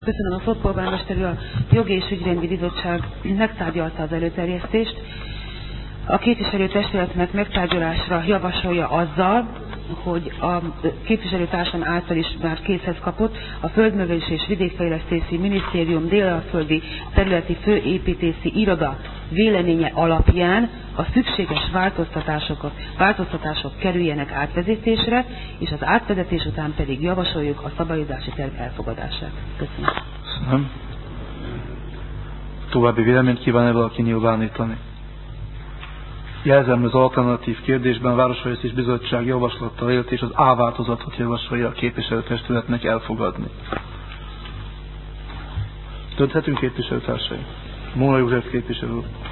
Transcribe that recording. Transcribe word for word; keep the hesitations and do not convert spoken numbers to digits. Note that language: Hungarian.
Köszönöm a szót, polgármester úr. A Jogi és Ügyrendi Bizottság megtárgyalta az előterjesztést. A képviselőtestületnek megtárgyalásra javasolja azzal, hogy a képviselőtársam által is már készhez kapott a Földművelés és Vidékfejlesztési Minisztérium délalföldi területi főépítési iroda véleménye alapján a szükséges változtatások, változtatások kerüljenek átvezetésre, és az átvezetés után pedig javasoljuk a szabályozási terv elfogadását. Köszönöm. Köszönöm. További véleményt kíván-e valaki nyilvánítani? Jelzem, az alternatív kérdésben a Városfejlesztési Bizottság javaslattal élt, és az A változatot javasolja a képviselőtestületnek elfogadni. Dönthetünk, képviselőtársaim? Móna József képviselő.